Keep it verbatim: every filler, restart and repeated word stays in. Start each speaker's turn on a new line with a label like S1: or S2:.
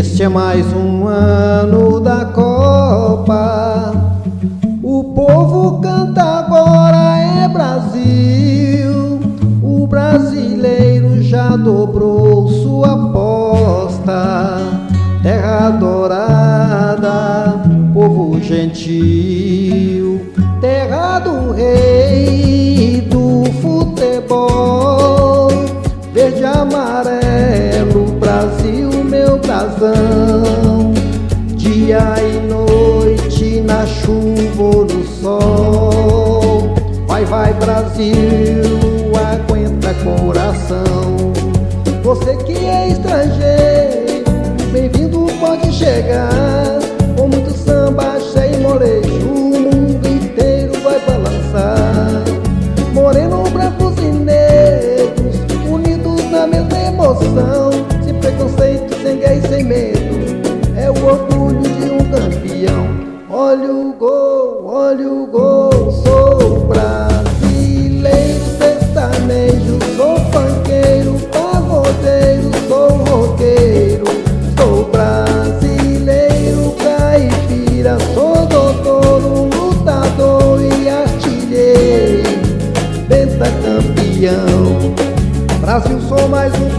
S1: Este é mais um ano da Copa. O povo canta agora é Brasil. O brasileiro já dobrou sua aposta. Terra adorada, povo gentil, terra do rei do futebol. Verde, amarelo, Brasil, meu brasão. Dia e noite, na chuva ou no sol. Vai, vai, Brasil, aguenta coração. Você que é estrangeiro, bem-vindo, pode chegar. Com muito samba, cheio e molejo, o mundo inteiro vai balançar. Moreno, brancos e negros, unidos na mesma emoção. Sem preconceito, sem guerra e sem medo, é o orgulho de um campeão. Olha o gol, olha o gol. Sou brasileiro, sertanejo, sou funkeiro, pagodeiro, sou roqueiro. Sou brasileiro, caipira, sou doutor, um lutador e artilheiro, pentacampeão. Brasil, sou mais um